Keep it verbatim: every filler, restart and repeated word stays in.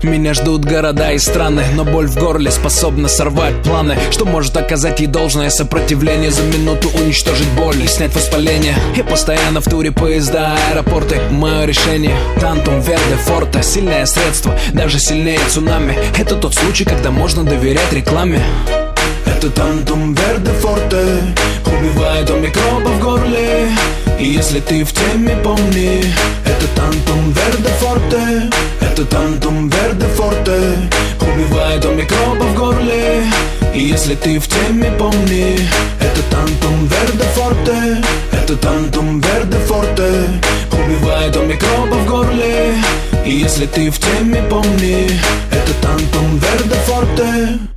Меня ждут города и страны, но боль в горле способна сорвать планы, что может оказать ей должное сопротивление, за минуту уничтожить боль и снять воспаление. Я постоянно в туре поезда, аэропорты. Мое решение Тантум Верде Форте. Сильное средство, даже сильнее цунами. Это тот случай, когда можно доверять рекламе. Это Тантум Верде Форте убивает он микробы в горле. И если ты в теме, помни, это Тантум Верде Форте. Это Тантум Верде Форте убивает он микробы в горле. И если ты в теме, помни, это Тантум Верде Форте. Это Тантум Верде Форте убивает он микробы в горле. И если ты в теме, помни, это Тантум Верде Форте.